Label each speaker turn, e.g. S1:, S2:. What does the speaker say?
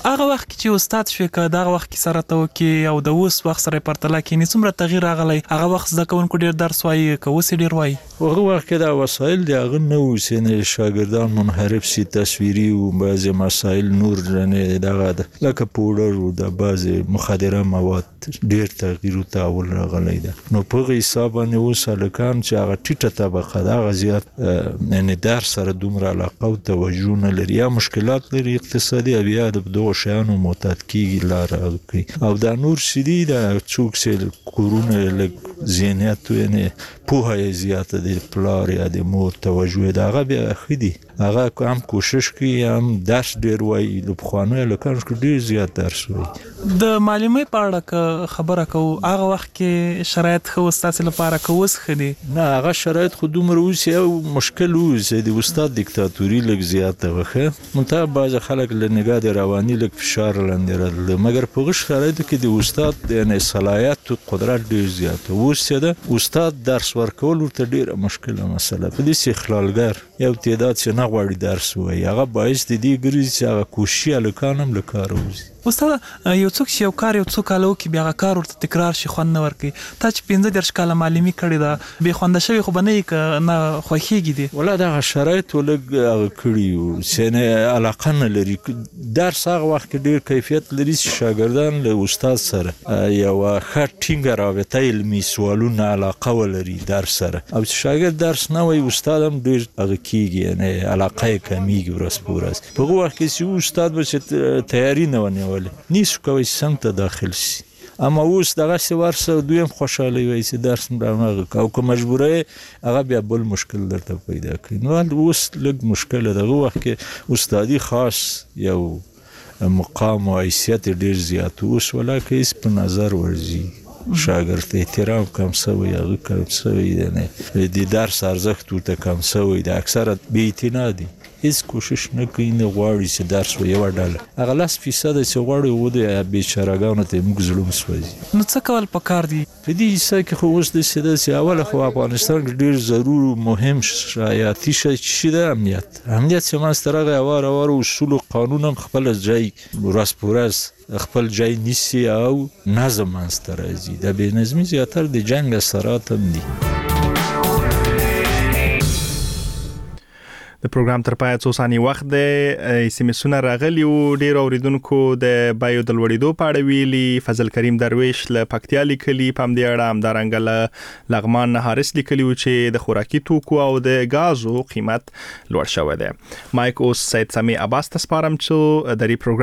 S1: هغه وخت چې استاد شوې که دغه وخت کې سره ته وکې او د اوس وخت سره پرتله کېنې څومره تغییر راغلی؟ هغه وخت زده کوونکو ډېر درس وایي که اوس یې ډېر وایي؟
S2: هغه وخت کې دا وسایل د هغه نه وو چې شاګردان منحرف سي، تصویري و، بعضې مسایل نور دغه لکه پوډر و، د بعضې مخدره مواد ډېر تغییر و تحول راغلی ده. نو په هغه حساب باندې اوس هلکان چې هغه ټیټه طبقه ده هغه زیات یعنې درس سره دومره علاقه او توجه نه لري، یا مشکلات لري اقتصادي او یا د دغو شیانو معتاد کېږي لاره کوي. او دا نور چې دي دا څوک چې کورونه لږ ذهنیت یعنې پوهه یې زیاته دی، پلار یا د مور توجه یې د هغه بیا ښه دي، هغه هم کوشش کوي هم درس ډېر وایي. د پخوانیو هلکانو کې ډېر زیات درس وایي.
S1: د معلمۍ په اړه که خبره کوو، هغه وخت کې شرایط ښه و ستاسې لپاره که اوس ښه دي؟
S2: نه، هغه شرایط خو دومره اوس یو مشکل و چې د استاد دیکتاتوري لږ زیاته وه ښه، منتها بعضې خلک له نګاه د رواني لږ فشار لاندې راتلل، مګر په هغه شرایطو کې د استاد یعنې صلاحیت و قدرت ډېر زیات و. اوس چې ده استاد درس ورکول ورته ډېره مشکله مسله، په دې چې اخلالګر یو تعداد چې نه غواړي درس ووایي هغه باعث د دې ګرځي چې هغه کوششي هلکان هم له کاره وځي.
S1: استاده، یو څوک چې یو کار یو څو کاله وکړي بیا هغه کار ورته تکرار شي، خوند نه ورکوي. تا چې 15 کاله معلمي کړې ده، بې خونده شوې خو به نه یې که نه خوښېږي دي؟
S2: والله دغه شرایط لږ هغه کړي وو چې نه علاقه نه لري. درس هغه وخت کې ډېر کیفیت لري چې شاګردان له استاد سره یوه ښه ټینګه رابطه علمي سوالونه علاقه ولري درس سره، او چې شاګرد درس نه وایي استاد هم ډېر هغه کېږي، یعنې علاقه یې کمیږي ورځ په ورځ. په هغه وخت کې چې استاد به چې تیاري نه ونیولې نیسو کوی چې څنګ ته داخل شي، اما اوس دغسې ورسه دوی هم خوشحالی وایي چې درس هماغه او که مجبوره یې هغه بیا بل مشکل درته پیدا کوي. نو اوس لږ مشکله ده. هغه وخت کې استادي خاص یو مقام او حیثیت ډېر زیات، اوس ولاکه هېڅ په نظر ورځي، شاګرد احترام کم سوی، هغه کم سوی، یعنې د درس ارزښت ورته کم سوی د اکثره بې اعتنا دي، هیڅ کوشش نه کوي، نه غواړي چې درس و یوه ډله هغه 10% چې غواړي و د بېچارهګانو ته موږ زړه سوځي.
S1: نو څه کول پکار دي؟
S2: په دې حصه کې خو اوس داسې ده چې اوله خو افغانستان کې ډېر ضرور مهم حیاتي شی چې ده امنیت چې منځته راغی. اوار اصول و قانون هم خپل ځای ورځ په ورځ خپل ځای نیسي او نظم منځته راځي. د بېنظمي زیاتر د جنګ اثرات هم دي.
S3: د پروګرام تر پایه څو ثانیې وخت دی. SMS راغلي وو، ډېرو اوریدونکو د بیو د لوړېدو په اړه ویلي. فضل کریم درویش له پکتیا لیکلي په همدې اړه، همدارنګه له لغمان حارث لیکلي وو چې د خوراکي توکو او د غازو قیمت لوړ شوی دی. مایک اوس سید سمی عباس ته سپارم چې د دې پروګرام